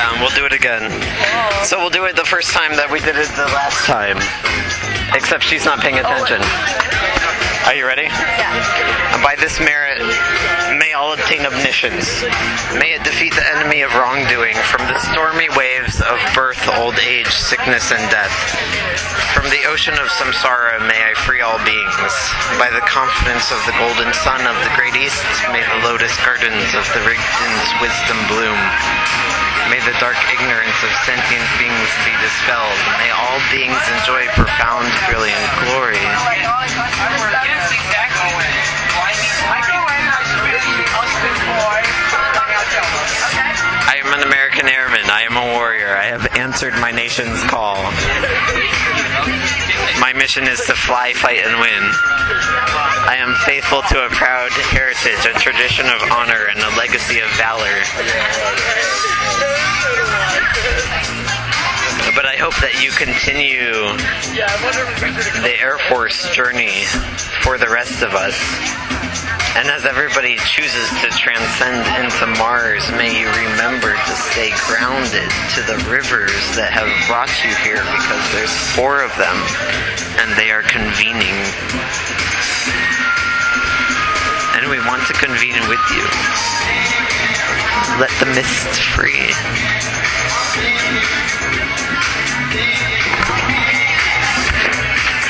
Yeah, and we'll do it again. So we'll do it the first time that we did it the last time. Except she's not paying attention. Are you ready? Yeah. And by this merit, may all obtain omniscience. May it defeat the enemy of wrongdoing from the stormy waves of birth, old age, sickness, and death. From the ocean of samsara, may I free all beings. By the confidence of the golden sun of the great east, may the lotus gardens of the Rigden's wisdom bloom. May the dark ignorance of sentient beings be dispelled. May all beings enjoy profound, brilliant glory. I am an American airman. I am a warrior. I have answered my nation's call. My mission is to fly, fight, and win. I am faithful to a proud heritage, a tradition of honor, and a legacy of valor. But I hope that you continue the Air Force journey for the rest of us. And as everybody chooses to transcend into Mars, may you remember to stay grounded to the rivers that have brought you here, because there's 4 of them, and they are convening. And we want to convene with you. Let the mist free.